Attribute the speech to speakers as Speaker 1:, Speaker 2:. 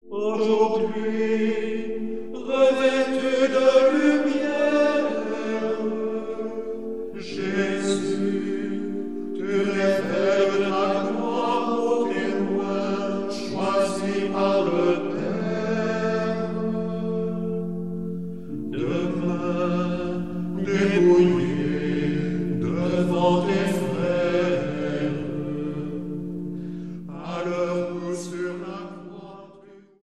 Speaker 1: Aujourd'hui, revêtu de lumière, Jésus, tu révèles la gloire au témoin choisi par le Père. Demain, dépouillé devant tes